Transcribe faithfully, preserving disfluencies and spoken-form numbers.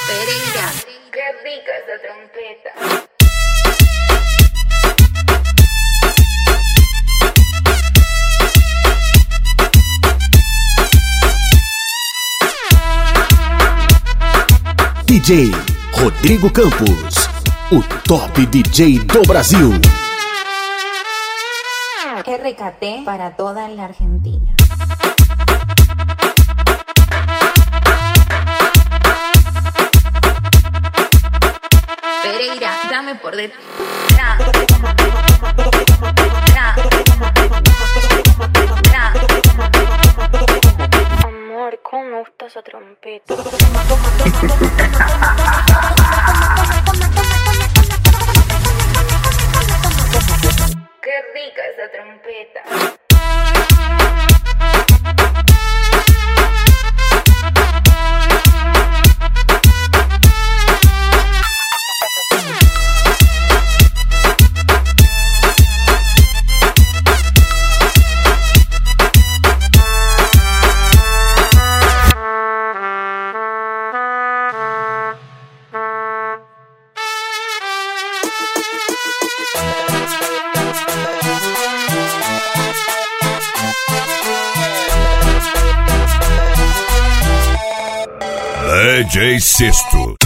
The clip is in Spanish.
Pereira, qué rica esa trompeta. D J Rodrigo Campos, o top D J do Brasil. R K T para toda la Argentina. Pereira, dame por detrás. Amor, ¿cómo me gusta esa trompeta? Qué rica esa trompeta. D J Sesto.